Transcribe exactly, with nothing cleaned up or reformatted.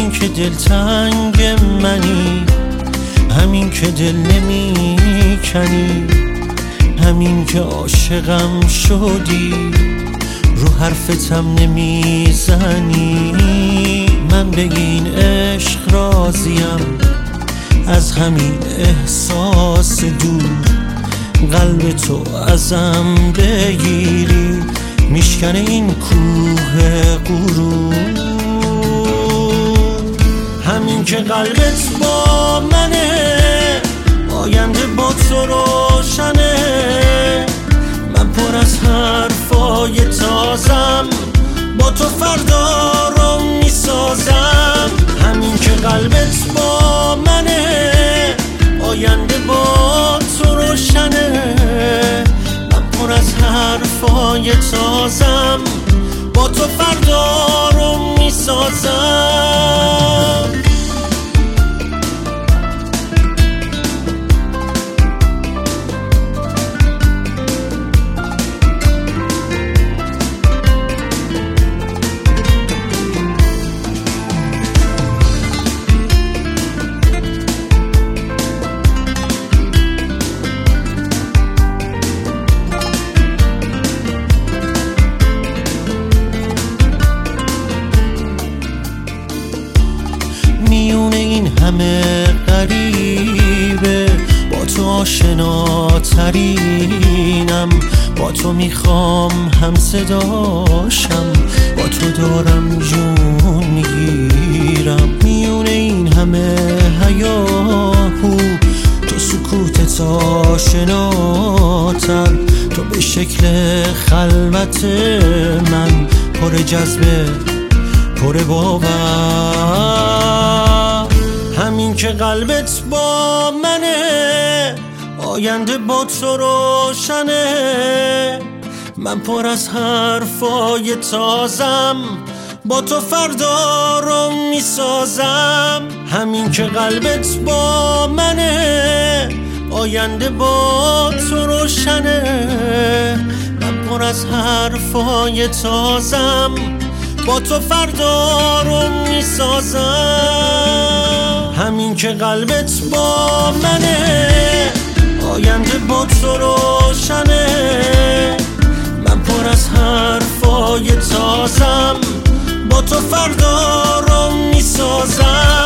همین که دلتنگ منی، همین که دل نمی کنی، همین که عاشقم شدی، رو حرفتم نمی زنی. من به این عشق راضیم، از همین احساس دور قلب تو ازم بگیری، میشکنه این کوه غرور. همین که قلبت با منه، آینده با تو روشنه. من پر از حرفای تازم، با تو فردا رو میسازم. همین که قلبت با منه، آینده با تو روشنه. من پر از حرفای تازم، با تو فردا رو میسازم. میونه این همه غریبه، با تو آشناترینم. با تو میخوام هم صداشم، با تو دارم جون میگیرم. میونه این همه هیاهو، تو سکوتت آشناتر. تو به شکل خلوت من، پر جذبه پر باور. همین که قلبت با منه، آینده با تو روشنه. من پر از حرفای تازم، با تو فردا رو میسازم. همین که قلبت با منه، آینده با تو روشنه. من پر از حرفای تازم، با تو فردا رو میسازم. همین که قلبت با منه، آینده با تو روشنه. من پر از حرفای تازم، با تو فردا رو میسازم.